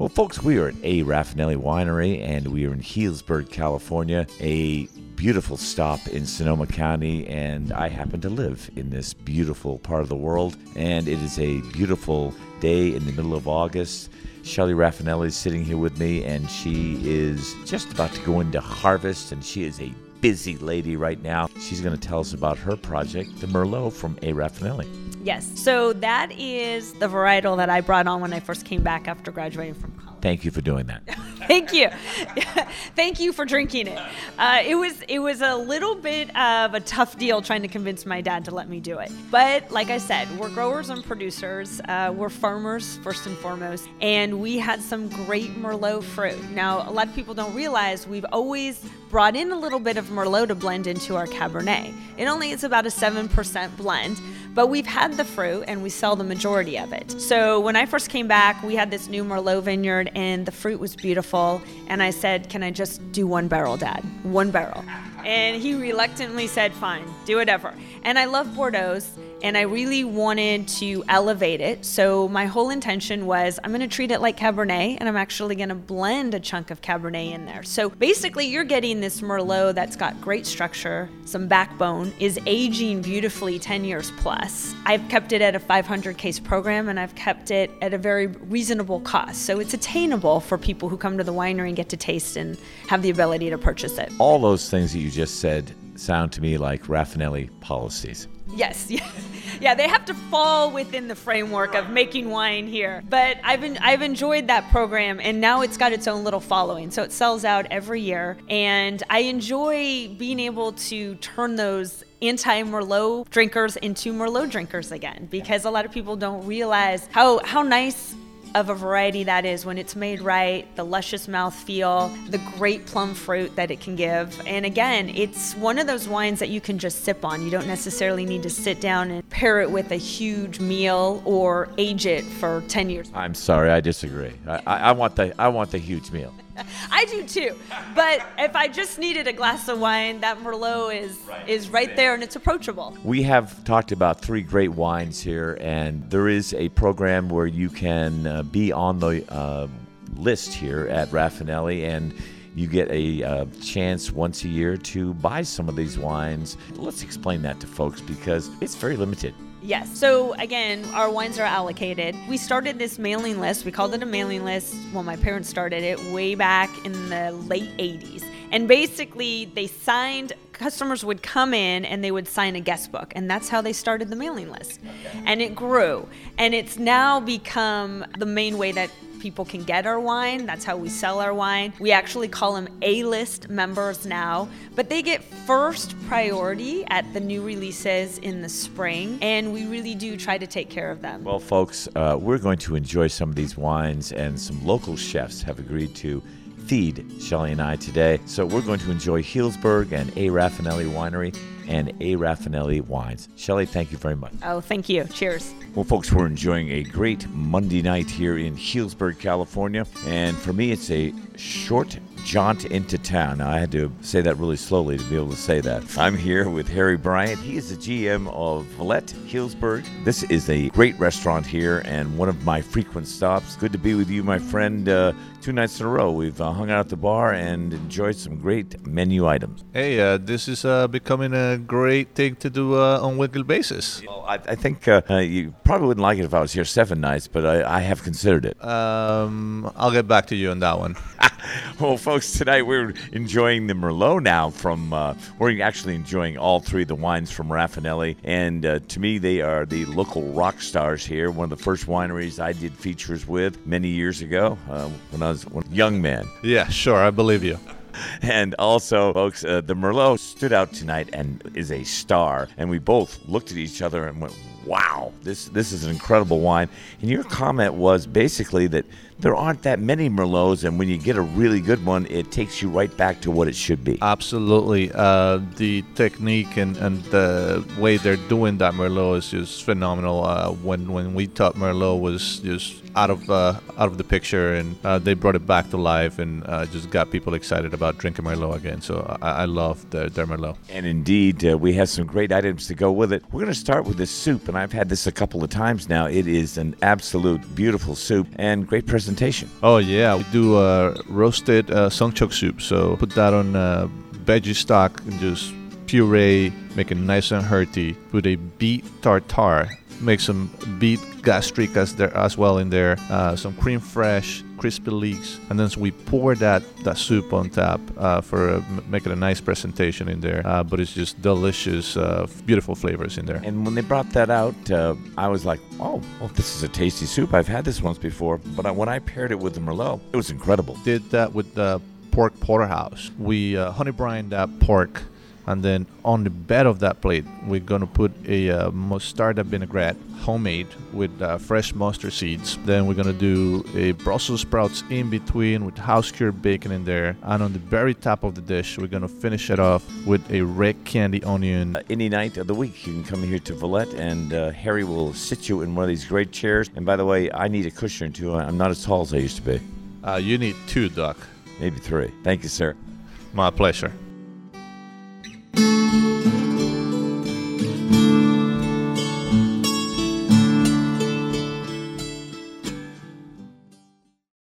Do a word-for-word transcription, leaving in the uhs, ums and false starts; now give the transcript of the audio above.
Well, folks, we are at A. Raffinelli Winery, and we are in Healdsburg, California, a beautiful stop in Sonoma County, and I happen to live in this beautiful part of the world, and it is a beautiful day in the middle of August. Shelley Raffinelli is sitting here with me, and she is just about to go into harvest, and she is a busy lady right now. She's going to tell us about her project, the Merlot from A. Raffinelli. Yes, so that is the varietal that I brought on when I first came back after graduating from college. Thank you for doing that. Thank you. Thank you for drinking it. Uh, it was it was a little bit of a tough deal trying to convince my dad to let me do it. But like I said, we're growers and producers. Uh, we're farmers first and foremost. And we had some great Merlot fruit. Now, a lot of people don't realize we've always brought in a little bit of Merlot to blend into our Cabernet. It only is about a seven percent blend, but we've had the fruit and we sell the majority of it. So when I first came back, we had this new Merlot vineyard and the fruit was beautiful. And I said, can I just do one barrel, Dad? One barrel. And he reluctantly said, fine, do whatever. And I love Bordeaux, and I really wanted to elevate it. So my whole intention was I'm going to treat it like Cabernet, and I'm actually going to blend a chunk of Cabernet in there. So basically, you're getting this Merlot that's got great structure, some backbone, is aging beautifully ten years plus. I've kept it at a five hundred case program, and I've kept it at a very reasonable cost. So it's attainable for people who come to the winery and get to taste and have the ability to purchase it. All those things that you just said sound to me like Raffinelli policies. Yes, yes. Yeah, they have to fall within the framework of making wine here. But I've en- I've enjoyed that program, and now it's got its own little following. So it sells out every year, and I enjoy being able to turn those anti-Merlot drinkers into Merlot drinkers again, because a lot of people don't realize how, how nice of a variety that is when it's made right, the luscious mouthfeel, the great plum fruit that it can give. And again, it's one of those wines that you can just sip on. You don't necessarily need to sit down and pair it with a huge meal or age it for ten years. I'm sorry, I disagree. I, I, I want the I want the huge meal. I do too. But if I just needed a glass of wine, that Merlot is right, is right there and it's approachable. We have talked about three great wines here, and there is a program where you can uh, be on the uh, list here at Raffinelli, and you get a uh, chance once a year to buy some of these wines. Let's explain that to folks because it's very limited. Yes. So again, our wines are allocated. We started this mailing list. We called it a mailing list. Well, my parents started it way back in the late eighties. And basically, they signed, customers would come in and they would sign a guest book. And that's how they started the mailing list. Okay. And it grew. And it's now become the main way that people can get our wine. That's how we sell our wine. We actually call them A-list members now, but they get first priority at the new releases in the spring, and we really do try to take care of them. Well, folks, uh, we're going to enjoy some of these wines, and some local chefs have agreed to feed Shelley and I today. So we're going to enjoy Healdsburg and A. Raffinelli Winery and A. Raffinelli Wines. Shelley, thank you very much. Oh, thank you. Cheers. Well, folks, we're enjoying a great Monday night here in Healdsburg, California. And for me, it's a short jaunt into town. Now, I had to say that really slowly to be able to say that. I'm here with Harry Bryant. He is the G M of Valette Healdsburg. This is a great restaurant here and one of my frequent stops. Good to be with you, my friend. Uh, two nights in a row, we've uh, hung out at the bar and enjoyed some great menu items. Hey, uh, this is uh, becoming a great thing to do uh, on a weekly basis. Well, I, I think uh, uh, you probably wouldn't like it if I was here seven nights, but I, I have considered it. Um, I'll get back to you on that one. Well, folks, tonight we're enjoying the Merlot now from, uh, we're actually enjoying all three of the wines from Raffinelli. And uh, to me, they are the local rock stars here. One of the first wineries I did features with many years ago uh, when I was a young man. Yeah, sure, I believe you. And also, folks, uh, the Merlot stood out tonight and is a star. And we both looked at each other and went, wow, this this is an incredible wine. And your comment was basically that there aren't that many Merlots, and when you get a really good one, it takes you right back to what it should be. Absolutely. Uh, the technique and, and the way they're doing that Merlot is just phenomenal. Uh, when when we thought Merlot was just out of uh, out of the picture, and uh, they brought it back to life and uh, just got people excited about drinking Merlot again. So I, I love their, their Merlot. And indeed, uh, we have some great items to go with it. We're going to start with this soup, and I've had this a couple of times now. It is an absolute beautiful soup and great presentation. presentation. Oh yeah, we do uh, roasted uh, songchok soup. So put that on uh, veggie stock and just puree, make it nice and hearty. Put a beet tartare, make some beet gastric as there as well in there. Uh, some cream fresh, crispy leeks, and then so we pour that that soup on top uh, for uh, m- make it a nice presentation in there. Uh, but it's just delicious, uh, beautiful flavors in there. And when they brought that out, uh, I was like, oh, well, this is a tasty soup. I've had this once before, but I, when I paired it with the Merlot, it was incredible. Did that with the pork porterhouse. We uh, honey brined that pork. And then on the bed of that plate, we're going to put a uh, mostarda vinaigrette, homemade, with uh, fresh mustard seeds. Then we're going to do a Brussels sprouts in between with house-cured bacon in there. And on the very top of the dish, we're going to finish it off with a red candy onion. Uh, any night of the week, you can come here to Valette, and uh, Harry will sit you in one of these great chairs. And by the way, I need a cushion, too. I'm not as tall as I used to be. Uh, you need two, Doc. Maybe three. Thank you, sir. My pleasure.